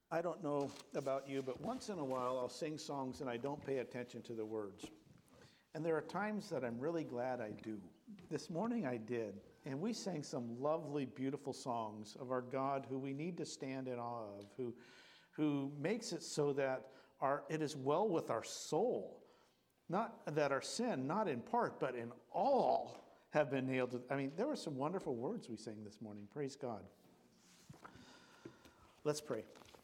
I don't know about you, but once in a while I'll sing songs and I don't pay attention to the words. And there are times that I'm really glad I do. This morning I did, and we sang some lovely, beautiful songs of our God who we need to stand in awe of, who makes it so that it is well with our soul. Not that our sin, not in part, but in all, have been nailed to. I mean, there were some wonderful words we sang this morning. Praise God. Let's pray.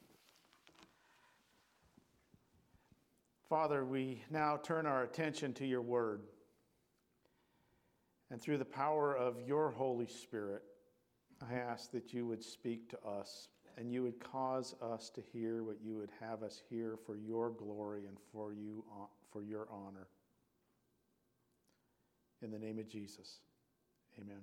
Father, we now turn our attention to your word. And through the power of your Holy Spirit, I ask that you would speak to us and you would cause us to hear what you would have us hear for your glory and for your honor. In the name of Jesus, amen.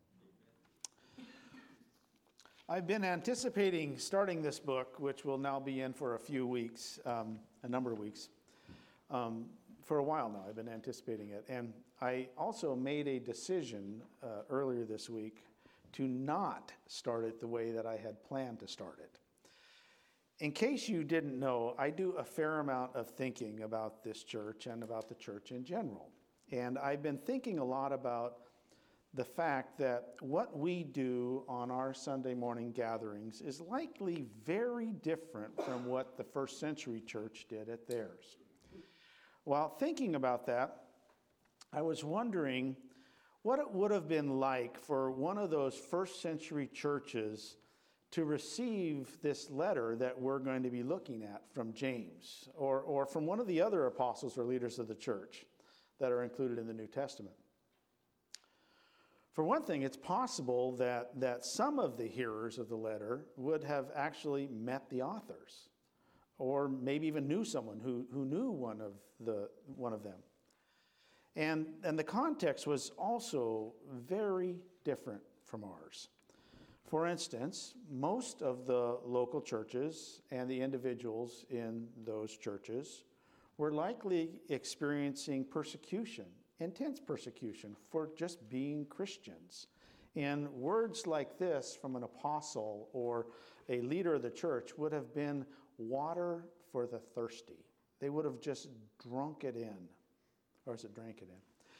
I've been anticipating starting this book, which will now be in for a number of weeks. For a while now, I've been anticipating it. And I also made a decision earlier this week to not start it the way that I had planned to start it. In case you didn't know, I do a fair amount of thinking about this church and about the church in general. And I've been thinking a lot about the fact that what we do on our Sunday morning gatherings is likely very different from what the first century church did at theirs. While thinking about that, I was wondering what it would have been like for one of those first century churches to receive this letter that we're going to be looking at from James, or from one of the other apostles or leaders of the church that are included in the New Testament. For one thing, it's possible that some of the hearers of the letter would have actually met the authors, or maybe even knew someone who knew one of them. And the context was also very different from ours. For instance, most of the local churches and the individuals in those churches were likely experiencing persecution, intense persecution, for just being Christians. And words like this from an apostle or a leader of the church would have been water for the thirsty. They would have just drunk it in. Or is it drank it in?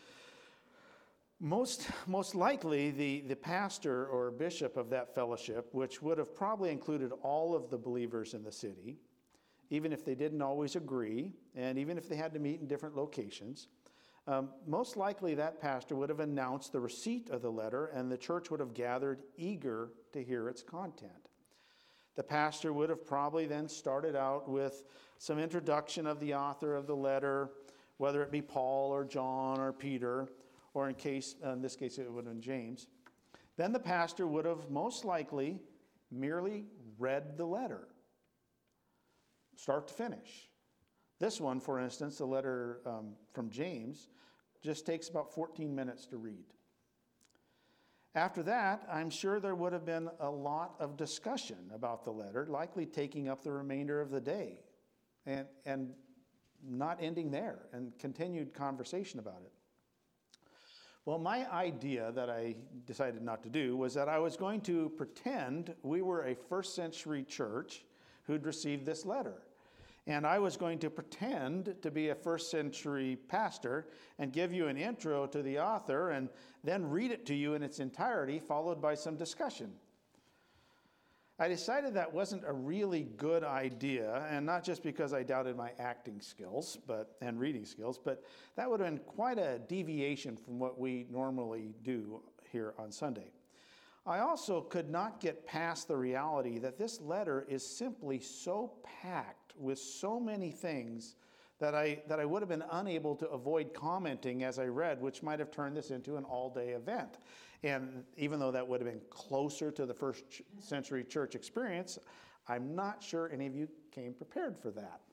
Most likely, the pastor or bishop of that fellowship, which would have probably included all of the believers in the city, even if they didn't always agree, and even if they had to meet in different locations, most likely that pastor would have announced the receipt of the letter, and the church would have gathered eager to hear its content. The pastor would have probably then started out with some introduction of the author of the letter, whether it be Paul or John or Peter, or in this case it would have been James. Then the pastor would have most likely merely read the letter, start to finish. This one, for instance, the letter from James, just takes about 14 minutes to read. After that, I'm sure there would have been a lot of discussion about the letter, likely taking up the remainder of the day, and not ending there, and continued conversation about it. Well, my idea that I decided not to do was that I was going to pretend we were a first century church who'd received this letter. And I was going to pretend to be a first century pastor and give you an intro to the author and then read it to you in its entirety, followed by some discussion. I decided that wasn't a really good idea, and not just because I doubted my acting skills and reading skills, but that would have been quite a deviation from what we normally do here on Sunday. I also could not get past the reality that this letter is simply so packed with so many things that I would have been unable to avoid commenting as I read, which might have turned this into an all-day event. And even though that would have been closer to the first century church experience, I'm not sure any of you came prepared for that.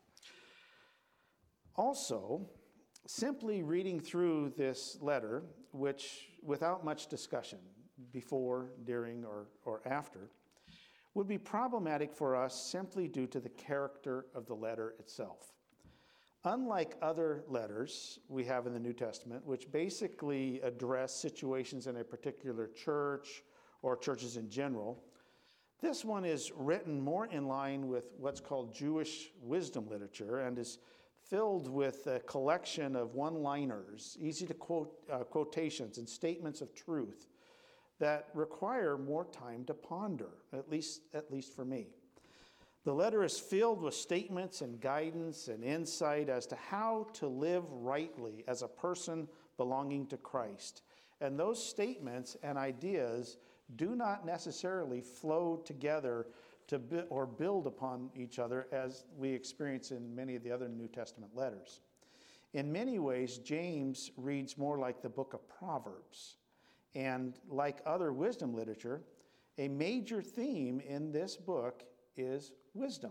Also, simply reading through this letter, which without much discussion before, during, or after, would be problematic for us simply due to the character of the letter itself. Unlike other letters we have in the New Testament, which basically address situations in a particular church or churches in general, This one is written more in line with what's called Jewish wisdom literature and is filled with a collection of one-liners, easy to quote quotations and statements of truth that require more time to ponder, at least for me. The letter is filled with statements and guidance and insight as to how to live rightly as a person belonging to Christ. And those statements and ideas do not necessarily flow together or build upon each other as we experience in many of the other New Testament letters. In many ways, James reads more like the book of Proverbs. And like other wisdom literature, a major theme in this book is wisdom.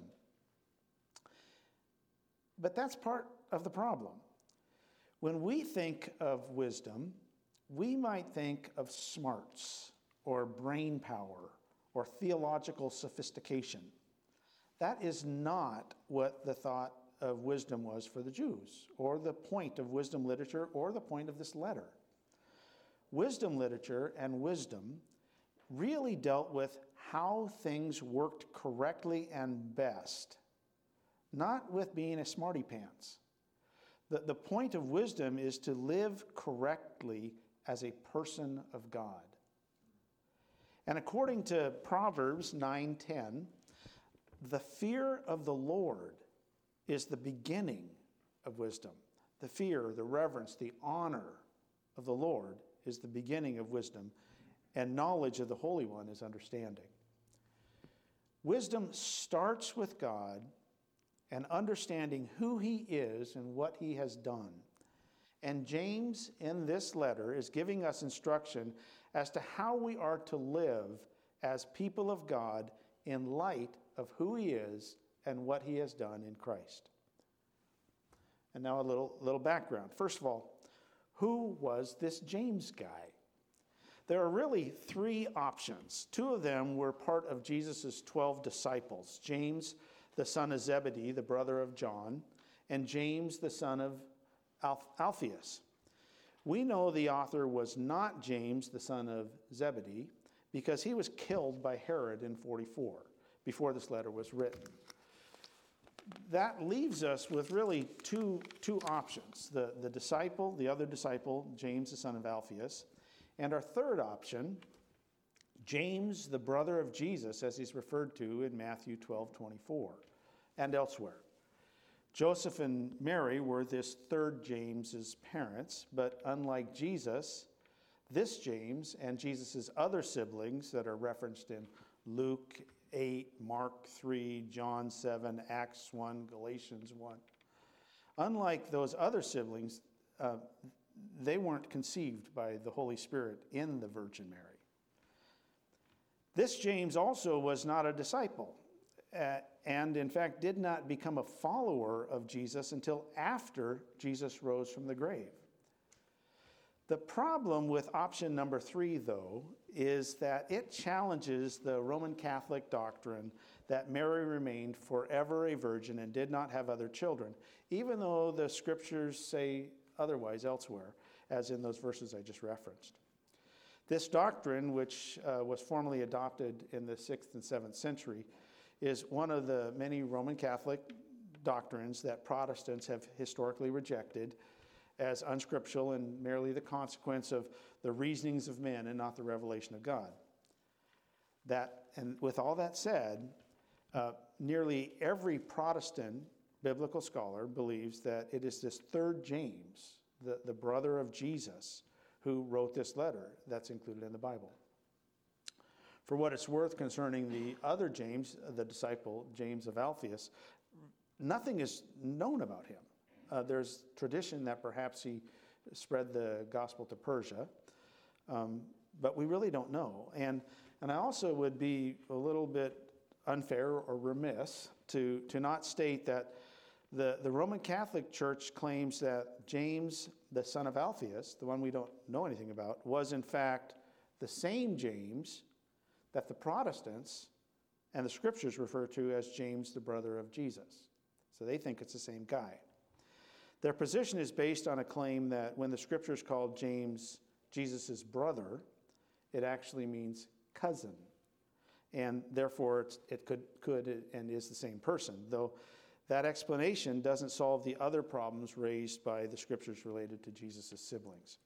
But that's part of the problem. When we think of wisdom, we might think of smarts or brain power or theological sophistication. That is not what the thought of wisdom was for the Jews, or the point of wisdom literature, or the point of this letter. Wisdom literature and wisdom really dealt with how things worked correctly and best, not with being a smarty pants. The point of wisdom is to live correctly as a person of God. And according to Proverbs 9:10, the fear of the Lord is the beginning of wisdom. The fear, the reverence, the honor of the Lord is the beginning of wisdom, and knowledge of the Holy One is understanding. Wisdom starts with God and understanding who He is and what He has done. And James, in this letter, is giving us instruction as to how we are to live as people of God in light of who He is and what He has done in Christ. And now a little background. First of all, who was this James guy? There are really three options. Two of them were part of Jesus' 12 disciples: James, the son of Zebedee, the brother of John, and James, the son of Alphaeus. We know the author was not James, the son of Zebedee, because he was killed by Herod in 44, before this letter was written. That leaves us with really two options: the other disciple, James, the son of Alphaeus, and our third option, James, the brother of Jesus, as he's referred to in Matthew 12:24 and elsewhere. Joseph and Mary were this third James's parents, but unlike Jesus, this James and Jesus' other siblings that are referenced in Luke 8, Mark 3, John 7, Acts 1, Galatians 1, unlike those other siblings, they weren't conceived by the Holy Spirit in the Virgin Mary. This James also was not a disciple, and in fact did not become a follower of Jesus until after Jesus rose from the grave. The problem with option number 3, though, is that it challenges the Roman Catholic doctrine that Mary remained forever a virgin and did not have other children, even though the scriptures say otherwise elsewhere, as in those verses I just referenced. This doctrine, which was formally adopted in the 6th and 7th century, is one of the many Roman Catholic doctrines that Protestants have historically rejected as unscriptural and merely the consequence of the reasonings of men and not the revelation of God. And with all that said, nearly every Protestant biblical scholar believes that it is this third James, the brother of Jesus, who wrote this letter that's included in the Bible. For what it's worth concerning the other James, the disciple, James of Alphaeus, nothing is known about him. There's tradition that perhaps he spread the gospel to Persia, but we really don't know. And I also would be a little bit unfair or remiss to not state that the Roman Catholic Church claims that James, the son of Alphaeus, the one we don't know anything about, was in fact the same James that the Protestants and the scriptures refer to as James, the brother of Jesus. So they think it's the same guy. Their position is based on a claim that when the scriptures called James Jesus' brother, it actually means cousin. and therefore it could and is the same person, though that explanation doesn't solve the other problems raised by the scriptures related to Jesus' siblings.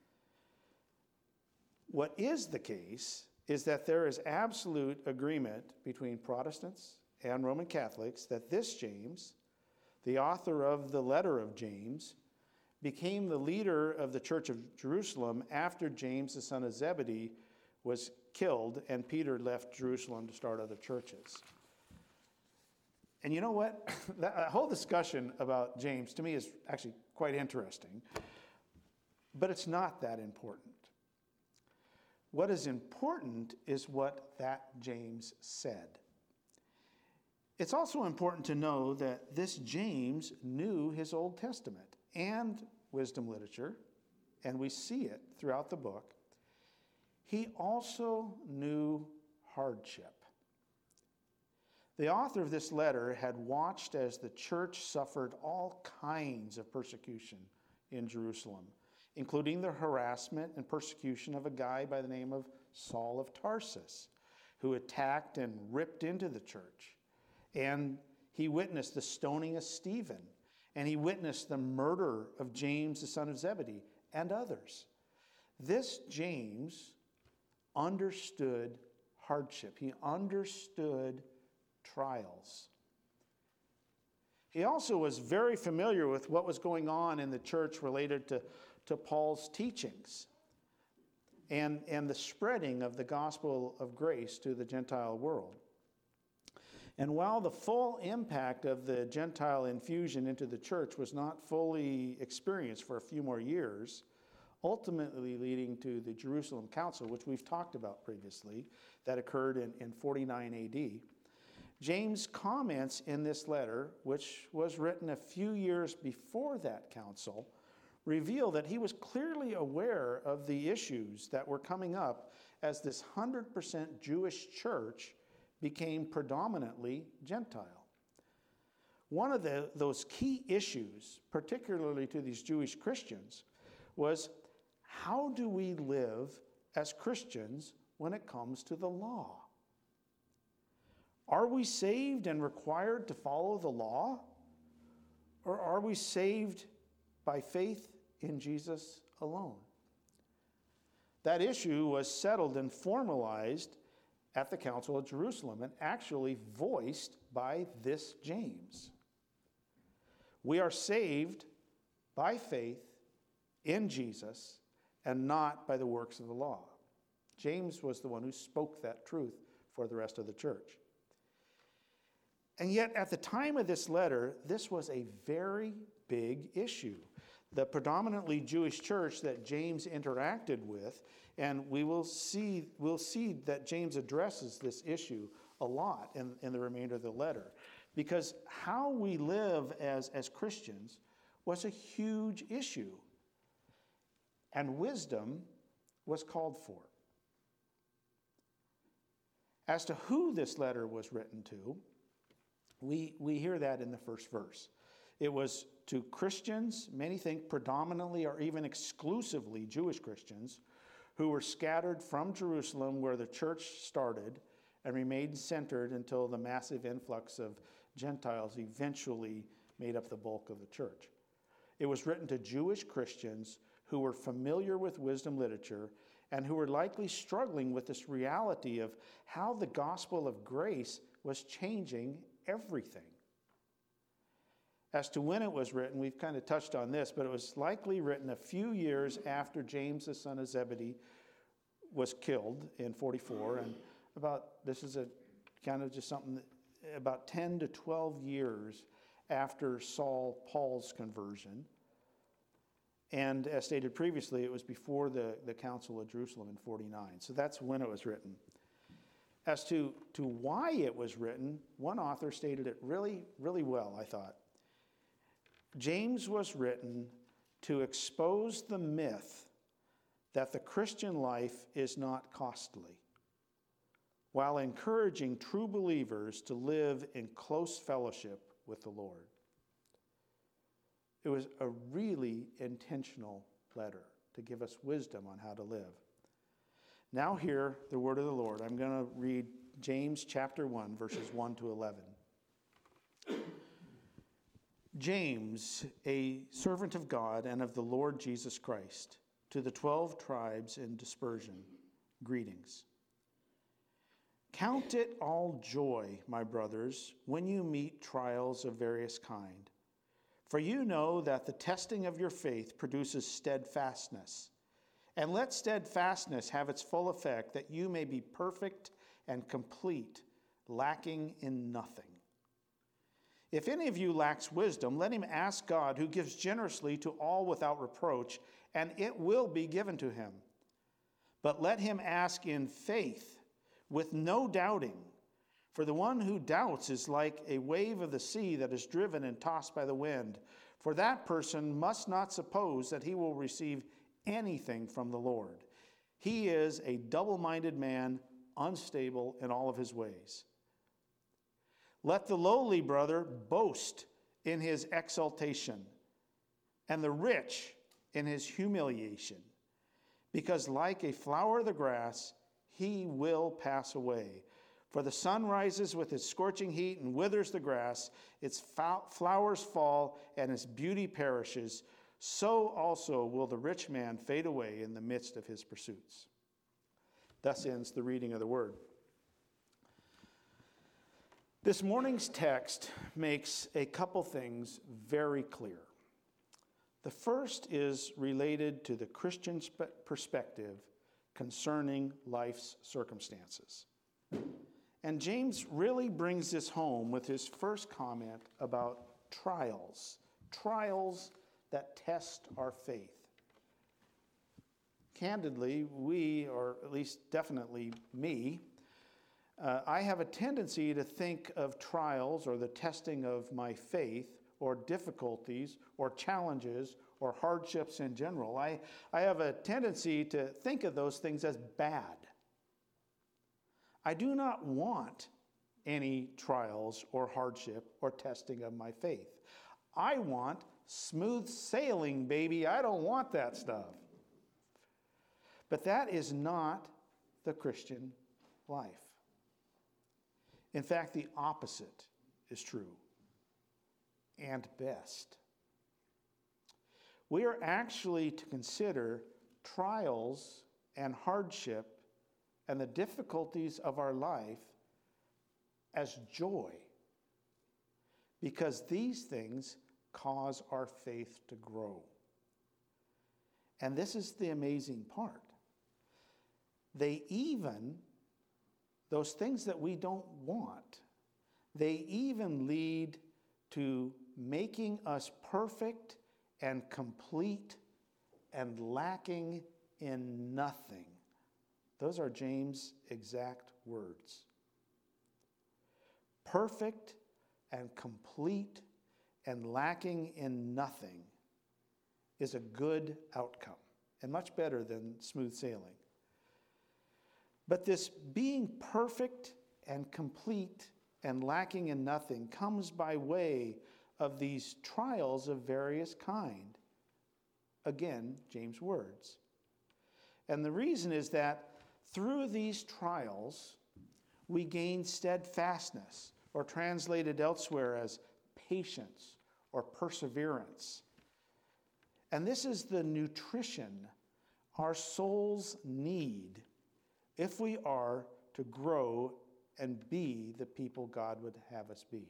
What is the case is that there is absolute agreement between Protestants and Roman Catholics that this James, the author of the letter of James, became the leader of the Church of Jerusalem after James, the son of Zebedee, was killed and Peter left Jerusalem to start other churches. And you know what? That whole discussion about James, to me, is actually quite interesting. But it's not that important. What is important is what that James said. It's also important to know that this James knew his Old Testament and wisdom literature, and we see it throughout the book. He also knew hardship. The author of this letter had watched as the church suffered all kinds of persecution in Jerusalem, including the harassment and persecution of a guy by the name of Saul of Tarsus, who attacked and ripped into the church. And he witnessed the stoning of Stephen, and he witnessed the murder of James, the son of Zebedee, and others. This James understood hardship. He understood trials. He also was very familiar with what was going on in the church related to Paul's teachings and the spreading of the gospel of grace to the Gentile world. And while the full impact of the Gentile infusion into the church was not fully experienced for a few more years, ultimately leading to the Jerusalem Council, which we've talked about previously, that occurred in 49 AD, James comments in this letter, which was written a few years before that council, reveal that he was clearly aware of the issues that were coming up as this 100% Jewish church became predominantly Gentile. One of those key issues, particularly to these Jewish Christians, was how do we live as Christians when it comes to the law? Are we saved and required to follow the law? Or are we saved by faith in Jesus alone? That issue was settled and formalized at the Council of Jerusalem and actually voiced by this James. We are saved by faith in Jesus and not by the works of the law. James was the one who spoke that truth for the rest of the church. And yet, at the time of this letter, this was a very big issue. The predominantly Jewish church that James interacted with, and we'll see that James addresses this issue a lot in the remainder of the letter, because how we live as Christians was a huge issue, and wisdom was called for. As to who this letter was written to, we hear that in the first verse. It was to Christians, many think predominantly or even exclusively Jewish Christians, who were scattered from Jerusalem where the church started and remained centered until the massive influx of Gentiles eventually made up the bulk of the church. It was written to Jewish Christians who were familiar with wisdom literature and who were likely struggling with this reality of how the gospel of grace was changing everything. As to when it was written, we've kind of touched on this, but it was likely written a few years after James, the son of Zebedee, was killed in 44. And this is a kind of just something that, about 10 to 12 years after Paul's conversion. And as stated previously, it was before the Council of Jerusalem in 49. So that's when it was written. As to why it was written, one author stated it really, really well, I thought. James was written to expose the myth that the Christian life is not costly, while encouraging true believers to live in close fellowship with the Lord. It was a really intentional letter to give us wisdom on how to live. Now hear the word of the Lord. I'm going to read James chapter 1, verses 1 to 11. James, a servant of God and of the Lord Jesus Christ, to the 12 tribes in dispersion, greetings. Count it all joy, my brothers, when you meet trials of various kind. For you know that the testing of your faith produces steadfastness. And let steadfastness have its full effect, that you may be perfect and complete, lacking in nothing. If any of you lacks wisdom, let him ask God, who gives generously to all without reproach, and it will be given to him. But let him ask in faith, with no doubting. For the one who doubts is like a wave of the sea that is driven and tossed by the wind. For that person must not suppose that he will receive anything from the Lord. He is a double-minded man, unstable in all of his ways. Let the lowly brother boast in his exaltation, and the rich in his humiliation, because like a flower of the grass, he will pass away. For the sun rises with its scorching heat and withers the grass, its flowers fall, and its beauty perishes. So also will the rich man fade away in the midst of his pursuits. Thus ends the reading of the word. This morning's text makes a couple things very clear. The first is related to the Christian perspective concerning life's circumstances. And James really brings this home with his first comment about trials that test our faith. Candidly, we, or at least definitely me, I have a tendency to think of trials or the testing of my faith or difficulties or challenges or hardships in general. I have a tendency to think of those things as bad. I do not want any trials or hardship or testing of my faith. I want smooth sailing, baby. I don't want that stuff. But that is not the Christian life. In fact, the opposite is true, and best. We are actually to consider trials and hardship and the difficulties of our life as joy, because these things cause our faith to grow. And this is the amazing part. Those things that we don't want, they even lead to making us perfect and complete and lacking in nothing. Those are James' exact words. Perfect and complete and lacking in nothing is a good outcome, and much better than smooth sailing. But this being perfect and complete and lacking in nothing comes by way of these trials of various kind. Again, James' words. And the reason is that through these trials, we gain steadfastness, or translated elsewhere as patience or perseverance. And this is the nutrition our souls need if we are to grow and be the people God would have us be.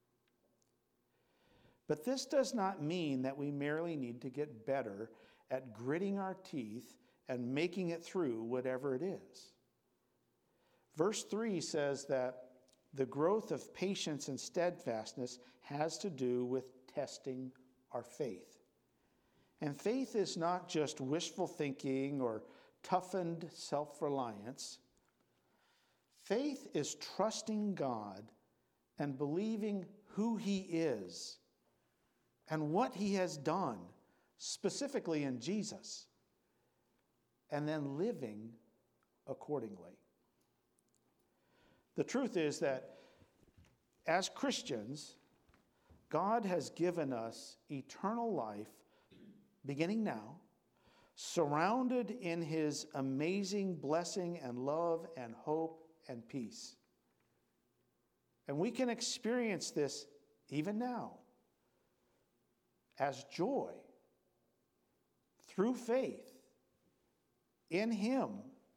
But this does not mean that we merely need to get better at gritting our teeth and making it through whatever it is. Verse 3 says that the growth of patience and steadfastness has to do with testing our faith. And faith is not just wishful thinking or toughened self-reliance. Faith is trusting God and believing who He is and what He has done, specifically in Jesus, and then living accordingly. The truth is that as Christians, God has given us eternal life, beginning now, surrounded in His amazing blessing and love and hope and peace. And we can experience this even now as joy through faith in Him.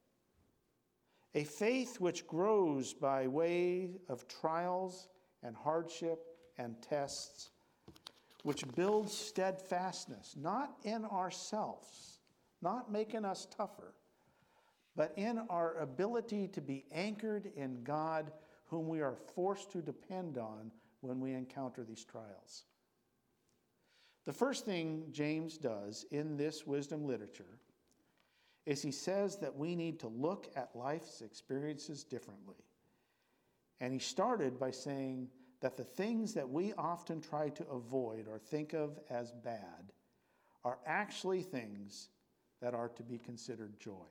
A faith which grows by way of trials and hardship and tests, which builds steadfastness, not in ourselves, not making us tougher, but in our ability to be anchored in God, whom we are forced to depend on when we encounter these trials. The first thing James does in this wisdom literature is he says that we need to look at life's experiences differently. And he started by saying that the things that we often try to avoid or think of as bad are actually things that are to be considered joy.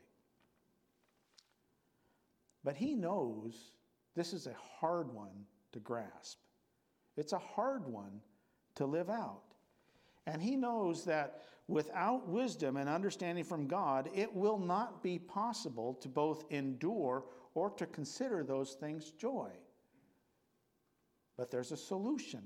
But he knows this is a hard one to grasp. It's a hard one to live out. And he knows that without wisdom and understanding from God, it will not be possible to both endure or to consider those things joy. But there's a solution: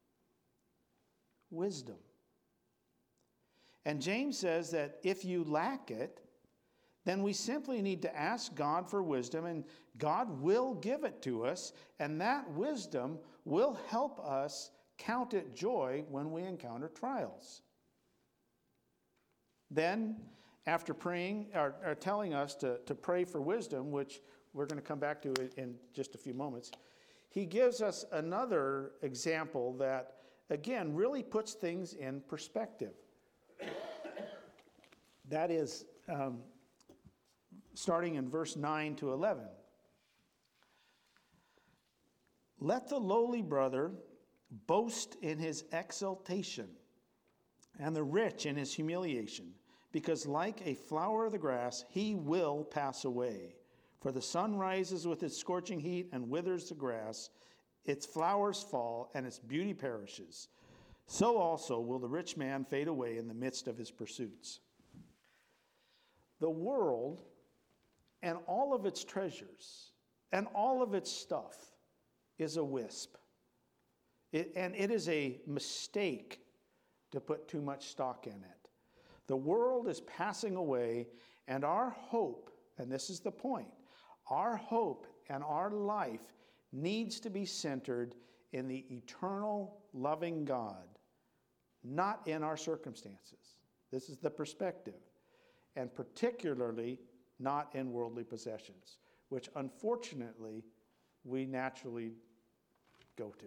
wisdom. And James says that if you lack it, then we simply need to ask God for wisdom, and God will give it to us, and that wisdom will help us count it joy when we encounter trials. Then, after praying or telling us to pray for wisdom, which we're going to come back to in just a few moments, he gives us another example that, again, really puts things in perspective. That is starting in verse 9 to 11. Let the lowly brother boast in his exaltation, and the rich in his humiliation, because like a flower of the grass, he will pass away. For the sun rises with its scorching heat and withers the grass, its flowers fall, and its beauty perishes. So also will the rich man fade away in the midst of his pursuits. The world and all of its treasures and all of its stuff is a wisp. And it is a mistake to put too much stock in it. The world is passing away, and our hope, and this is the point, our hope and our life needs to be centered in the eternal, loving God, not in our circumstances. This is the perspective. And particularly not in worldly possessions, which unfortunately we naturally go to.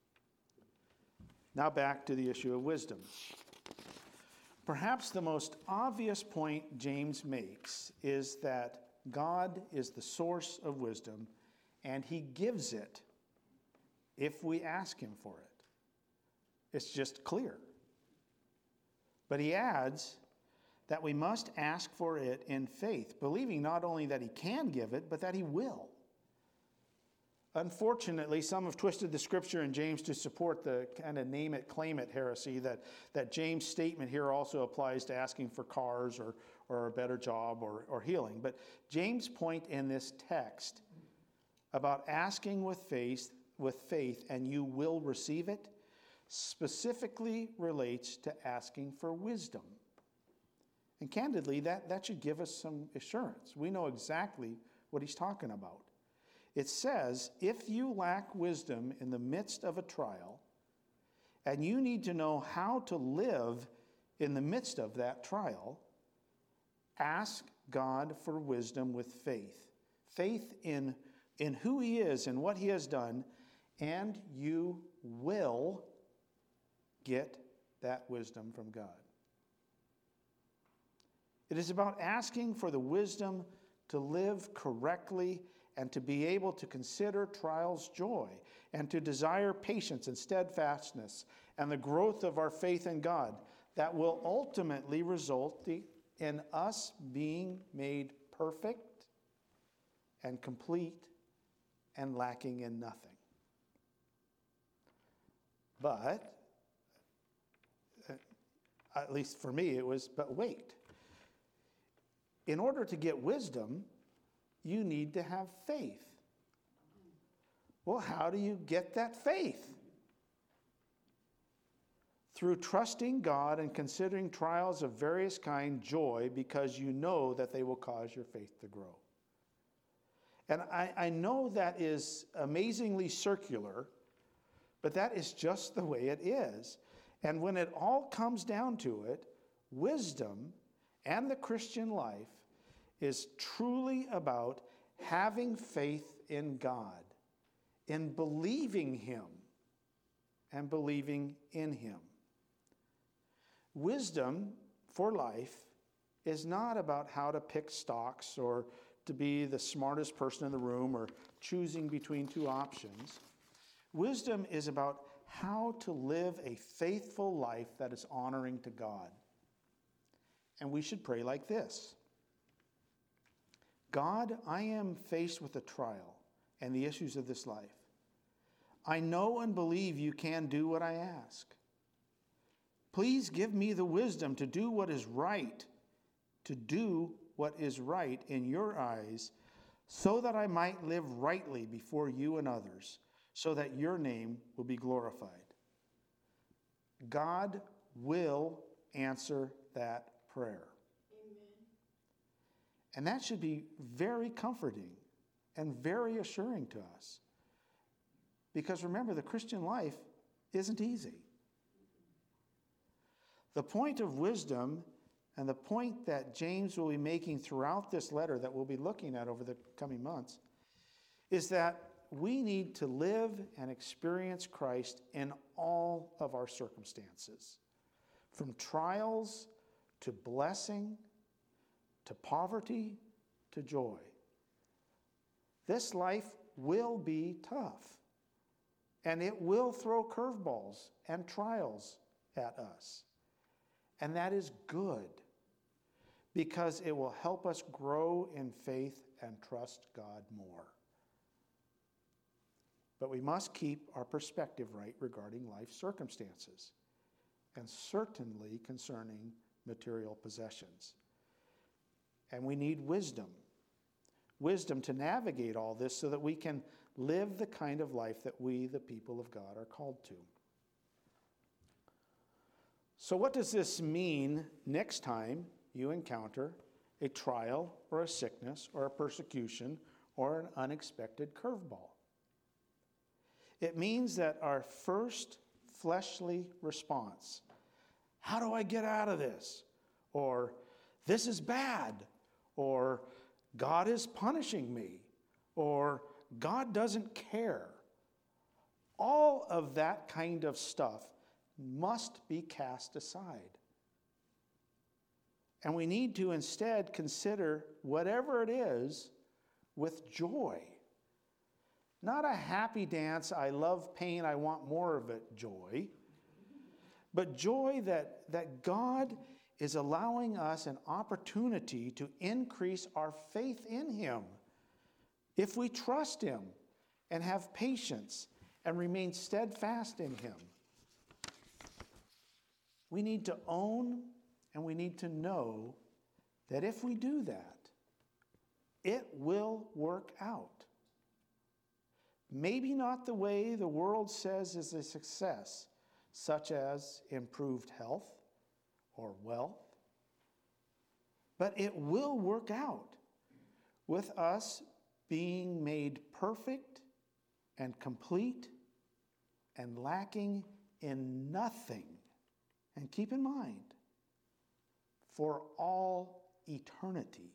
Now back to the issue of wisdom. Perhaps the most obvious point James makes is that God is the source of wisdom, and he gives it if we ask him for it. It's just clear. But he adds that we must ask for it in faith, believing not only that he can give it, but that he will. Unfortunately, some have twisted the scripture in James to support the kind of name it, claim it heresy that James' statement here also applies to asking for cars or a better job or healing. But James' point in this text about asking with faith and you will receive it specifically relates to asking for wisdom. And candidly, that should give us some assurance. We know exactly what he's talking about. It says, if you lack wisdom in the midst of a trial, and you need to know how to live in the midst of that trial, ask God for wisdom with faith. Faith in who he is and what he has done, and you will get that wisdom from God. It is about asking for the wisdom to live correctly and to be able to consider trials joy and to desire patience and steadfastness and the growth of our faith in God that will ultimately result in us being made perfect and complete and lacking in nothing. But, at least for me, it was, but wait. In order to get wisdom, you need to have faith. Well, how do you get that faith? Through trusting God and considering trials of various kind joy, because you know that they will cause your faith to grow. And I know that is amazingly circular, but that is just the way it is. And when it all comes down to it, wisdom and the Christian life is truly about having faith in God, in believing Him and believing in Him. Wisdom for life is not about how to pick stocks or to be the smartest person in the room or choosing between two options. Wisdom is about how to live a faithful life that is honoring to God. And we should pray like this: God, I am faced with a trial and the issues of this life. I know and believe you can do what I ask. Please give me the wisdom to do what is right, in your eyes, so that I might live rightly before you and others, so that your name will be glorified. God will answer that prayer. Amen. And that should be very comforting and very assuring to us. Because remember, the Christian life isn't easy. The point of wisdom, and the point that James will be making throughout this letter that we'll be looking at over the coming months, is that we need to live and experience Christ in all of our circumstances, from trials to blessing, to poverty, to joy. This life will be tough, and it will throw curveballs and trials at us. And that is good, because it will help us grow in faith and trust God more. But we must keep our perspective right regarding life circumstances, and certainly concerning material possessions. And we need wisdom to navigate all this so that we can live the kind of life that we, the people of God, are called to. So what does this mean next time you encounter a trial or a sickness or a persecution or an unexpected curveball? It means that our first fleshly response, how do I get out of this? Or this is bad. Or God is punishing me. Or God doesn't care. All of that kind of stuff must be cast aside. And we need to instead consider whatever it is with joy. Not a happy dance, I love pain, I want more of it joy, but joy that God is allowing us an opportunity to increase our faith in Him if we trust Him and have patience and remain steadfast in Him. We need to own and we need to know that if we do that, it will work out. Maybe not the way the world says is a success, such as improved health or wealth, but it will work out with us being made perfect and complete and lacking in nothing. And keep in mind, for all eternity.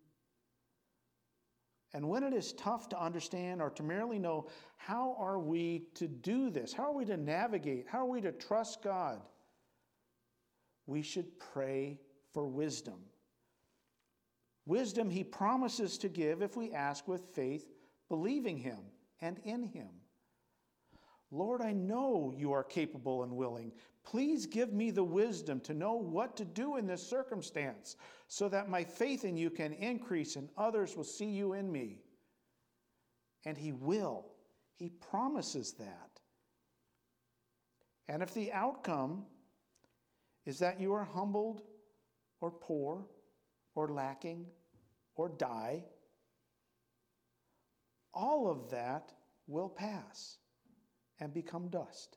And when it is tough to understand or to merely know, how are we to do this? How are we to navigate? How are we to trust God? We should pray for wisdom. Wisdom He promises to give if we ask with faith, believing Him and in Him. Lord, I know you are capable and willing. Please give me the wisdom to know what to do in this circumstance so that my faith in you can increase and others will see you in me. And He will. He promises that. And if the outcome is that you are humbled or poor or lacking or die, all of that will pass and become dust.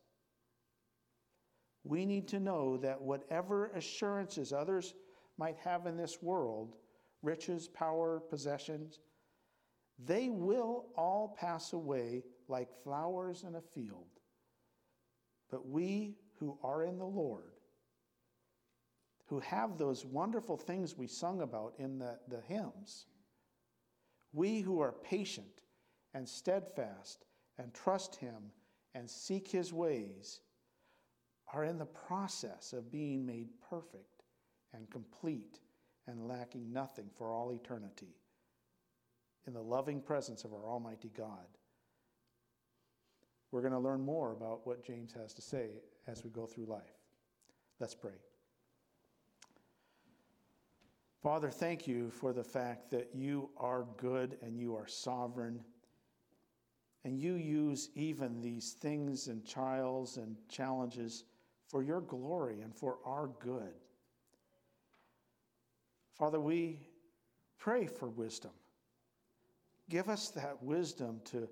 We need to know that whatever assurances others might have in this world, riches, power, possessions, they will all pass away like flowers in a field. But we who are in the Lord, who have those wonderful things we sung about in the hymns, we who are patient and steadfast and trust him and seek his ways are in the process of being made perfect and complete and lacking nothing for all eternity in the loving presence of our Almighty God. We're going to learn more about what James has to say as we go through life. Let's pray. Father, thank you for the fact that you are good and you are sovereign, and you use even these things and trials and challenges for your glory and for our good. Father, we pray for wisdom. Give us that wisdom to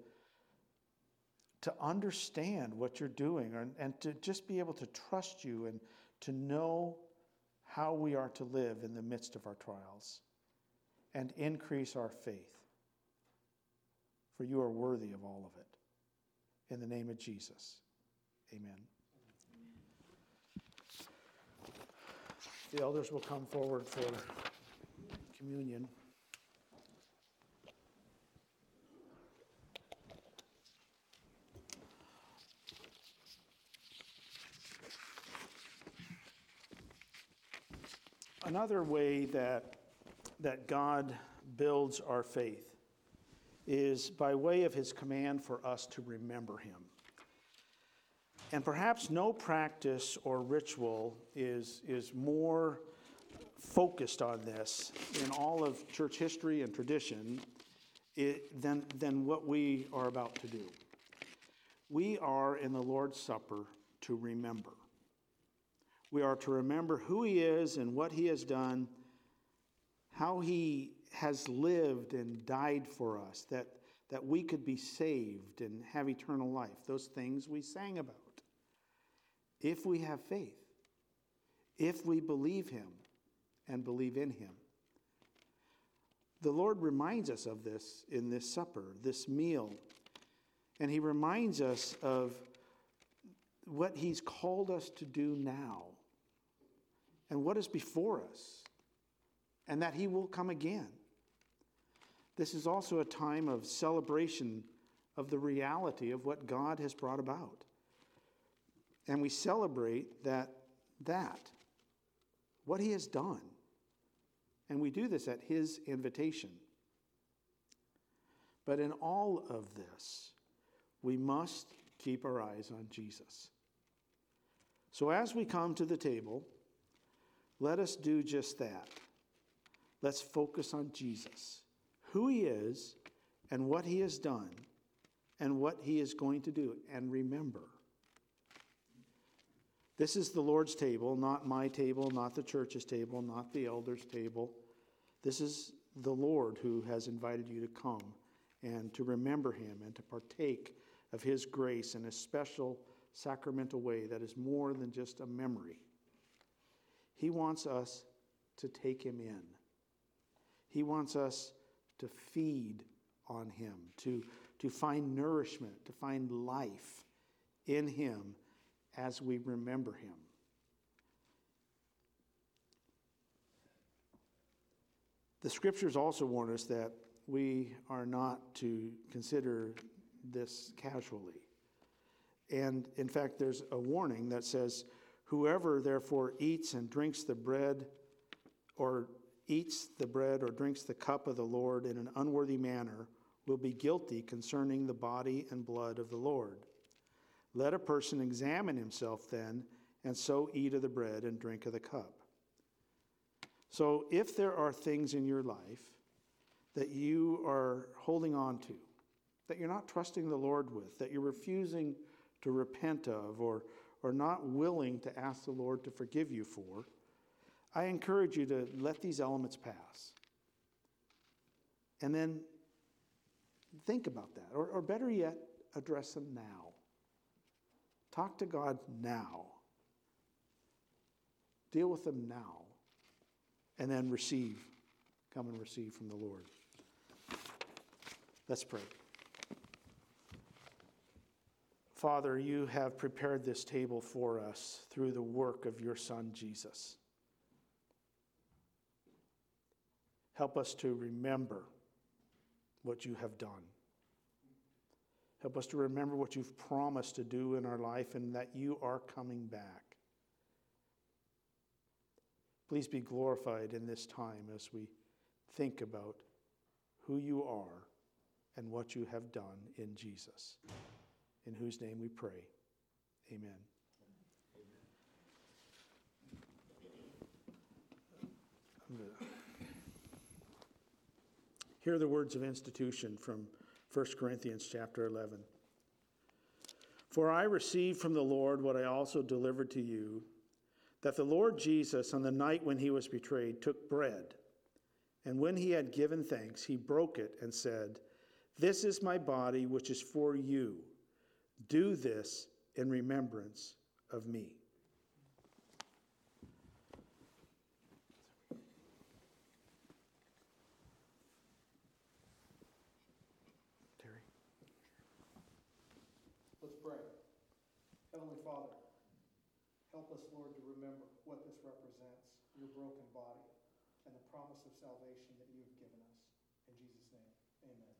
understand what you're doing and to just be able to trust you and to know how we are to live in the midst of our trials and increase our faith. For you are worthy of all of it. In the name of Jesus, amen. The elders will come forward for communion. Another way that God builds our faith is by way of his command for us to remember him. And perhaps no practice or ritual is more focused on this in all of church history and tradition than what we are about to do. We are in the Lord's Supper to remember. We are to remember who he is and what he has done, how he has lived and died for us, that we could be saved and have eternal life. Those things we sang about. If we have faith, if we believe him and believe in him. The Lord reminds us of this in this supper, this meal. And he reminds us of what he's called us to do now and what is before us, and that he will come again. This is also a time of celebration of the reality of what God has brought about. And we celebrate that what he has done. And we do this at his invitation. But in all of this, we must keep our eyes on Jesus. So as we come to the table, let us do just that. Let's focus on Jesus, who he is and what he has done and what he is going to do. And remember, this is the Lord's table, not my table, not the church's table, not the elders' table. This is the Lord who has invited you to come and to remember him and to partake of his grace in a special sacramental way that is more than just a memory. He wants us to take him in. He wants us to feed on him, to find nourishment, to find life in him as we remember him. The scriptures also warn us that we are not to consider this casually. And in fact, there's a warning that says, whoever therefore eats and drinks the bread or drinks the cup of the Lord in an unworthy manner will be guilty concerning the body and blood of the Lord. Let a person examine himself then, and so eat of the bread and drink of the cup. So if there are things in your life that you are holding on to, that you're not trusting the Lord with, that you're refusing to repent of, or not willing to ask the Lord to forgive you for, I encourage you to let these elements pass. And then think about that. Or better yet, address them now. Talk to God now. Deal with them now. And then receive. Come and receive from the Lord. Let's pray. Father, you have prepared this table for us through the work of your Son, Jesus. Help us to remember what you have done. Help us to remember what you've promised to do in our life and that you are coming back. Please be glorified in this time as we think about who you are and what you have done in Jesus, in whose name we pray. Amen. Hear the words of institution from 1 Corinthians chapter 11. For I received from the Lord what I also delivered to you, that the Lord Jesus, on the night when he was betrayed, took bread, and when he had given thanks, he broke it and said, "This is my body, which is for you. Do this in remembrance of me." Terry. Let's pray. Heavenly Father, help us, Lord, to remember what this represents, your broken body, and the promise of salvation that you have given us. In Jesus' name, amen.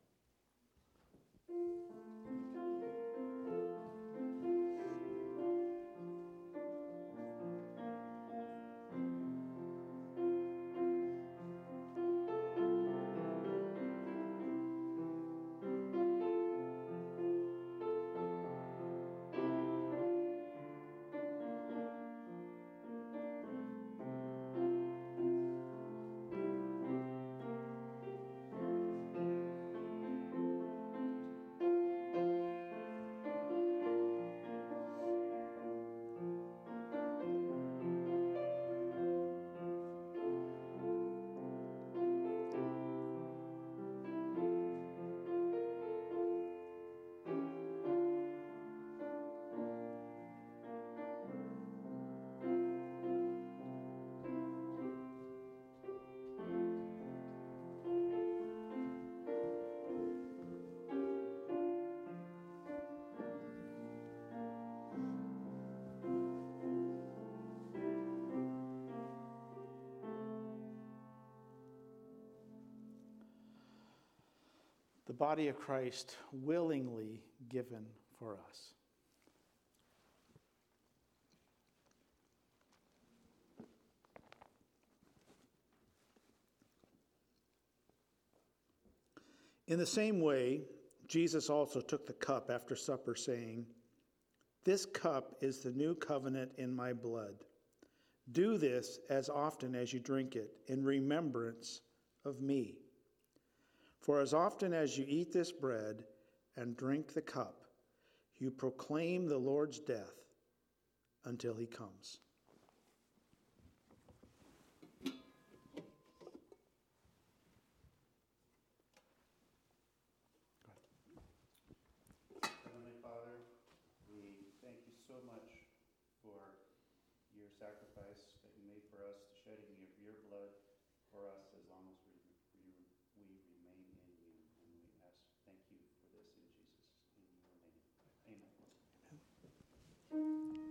The body of Christ willingly given for us. In the same way, Jesus also took the cup after supper, saying, "This cup is the new covenant in my blood. Do this as often as you drink it in remembrance of me. For as often as you eat this bread and drink the cup, you proclaim the Lord's death until he comes." Heavenly Father, we thank you so much for your sacrifice that you made for us, the shedding of your blood for us as long as we remain in you. And we thank you for this in Jesus, in your name. Amen.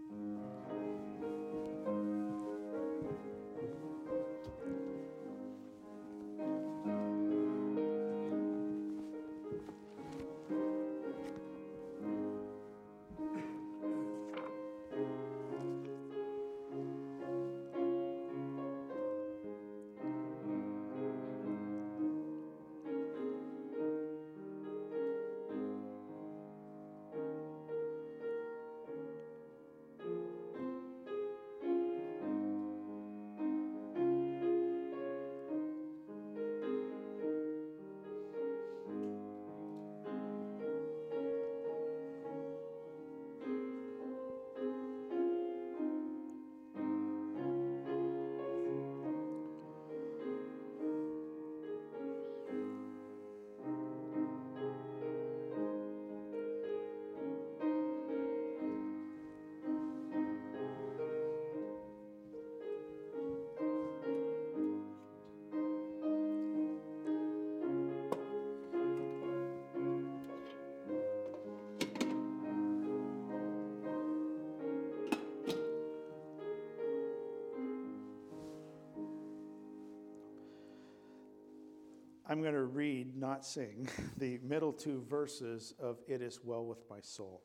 I'm going to read, not sing, the middle two verses of It Is Well With My Soul.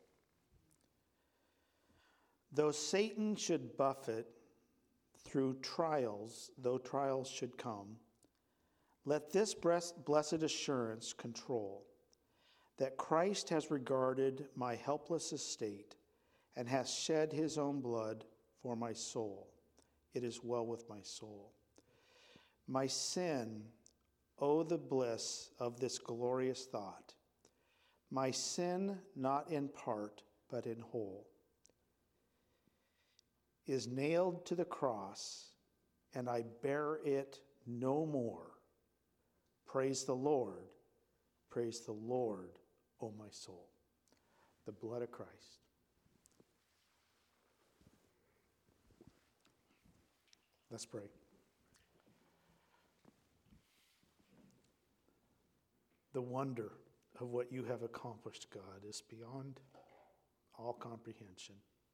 Though Satan should buffet through trials, though trials should come, let this blessed assurance control that Christ has regarded my helpless estate and has shed his own blood for my soul. It is well with my soul. My sin, oh, the bliss of this glorious thought. My sin, not in part, but in whole, is nailed to the cross, and I bear it no more. Praise the Lord, O my soul. The blood of Christ. Let's pray. The wonder of what you have accomplished, God, is beyond all comprehension.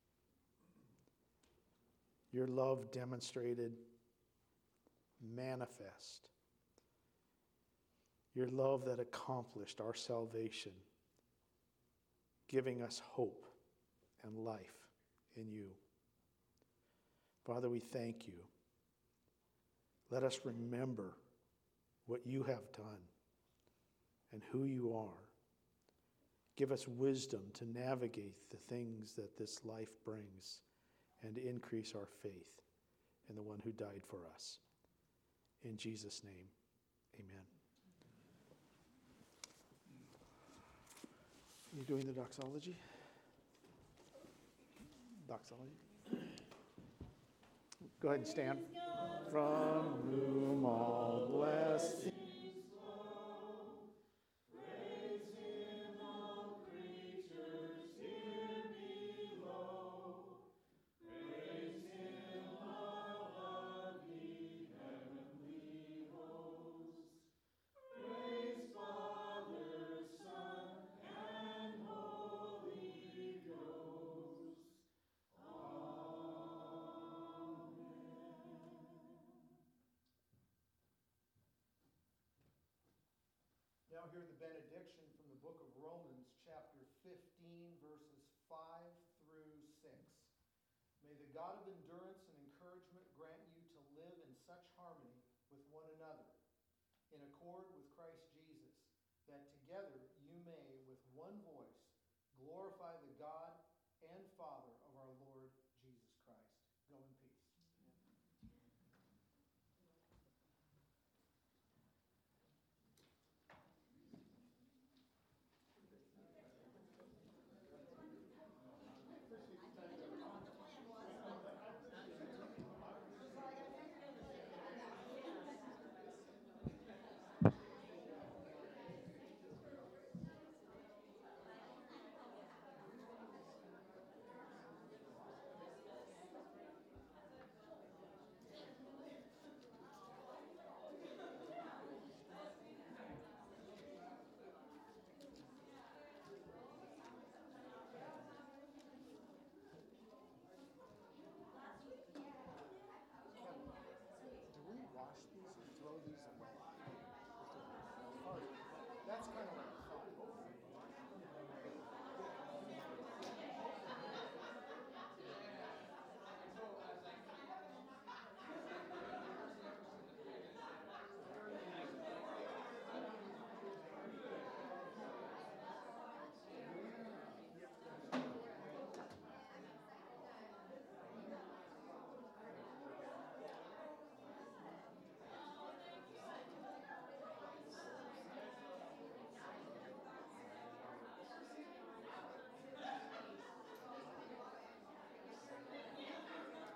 Your love demonstrated, manifest. Your love that accomplished our salvation, giving us hope and life in you. Father, we thank you. Let us remember what you have done and who you are. Give us wisdom to navigate the things that this life brings and increase our faith in the one who died for us. In Jesus' name, amen. You doing the doxology? Doxology? Go ahead and stand. From whom all blessings Now hear the benediction from the book of Romans, chapter 15, verses 5 through 6. May the God of endurance and encouragement grant you to live in such harmony with one another, in accord with Christ Jesus, that together you may, with one voice, glorify the God and Father